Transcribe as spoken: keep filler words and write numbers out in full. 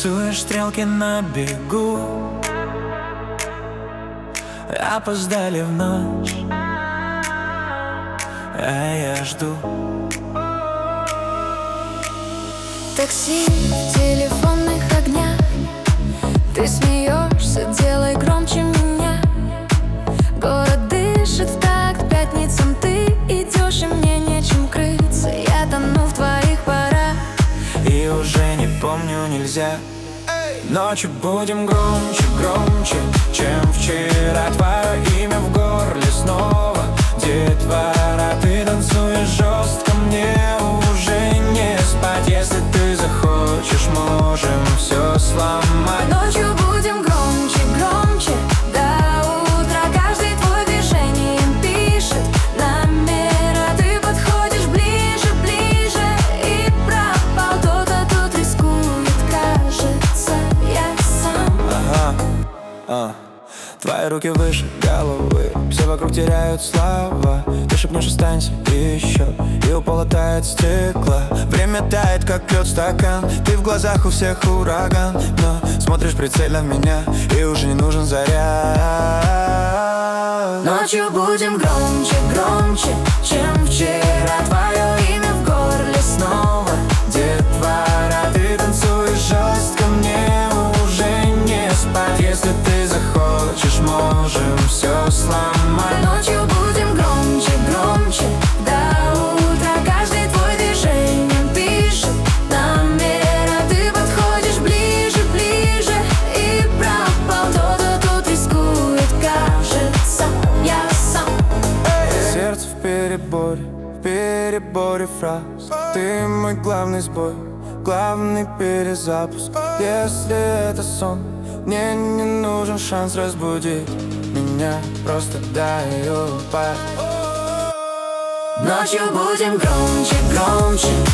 Рисуешь стрелки на бегу, опоздали в ночь, а я жду. Такси в телефонных огнях, ты смеешься, делай громче меня. Город дышит в такт пятницам, ты идешь, и мне нечем крыться. Я тону в твоих парах, и уже не помню, нельзя. Ночью будем громче, громче, чем вчера. Твое имя в горле снова, детвора. Ты танцуешь жестко, мне уже не спать. Если ты захочешь, можем все сломать. Ночью будем громче, громче до утра. Каждый твой движением пишет номера. Ты подходишь ближе, ближе и пропал. Кто-то тут рискует, кажется, я сам. Ага, а. Твои руки выше головы, все вокруг теряют слова. Ты шепнешь «останься» еще, и у пола тает стекло. Время тает, как лед стакан. Ты в глазах у всех ураган, но смотришь прицельно в меня, и уже не нужен заряд. Ночью будем громче, громче, чем вчера. Твое имя в горле снова, детвора. Ты танцуешь жестко, мне уже не спать. Если ты захочешь, можем все сломать. Ночью будем громче, громче до утра. Каждый твой движением пишет номера. Ты подходишь ближе, ближе и пропал. Кто-то тут рискует, кажется, я сам. Сердце в переборе, в переборе фраз. Ты мой главный сбой, главный перезапуск. Если это сон, мне не нужен шанс разбудить меня, просто дай упасть. Ночью будем громче, громче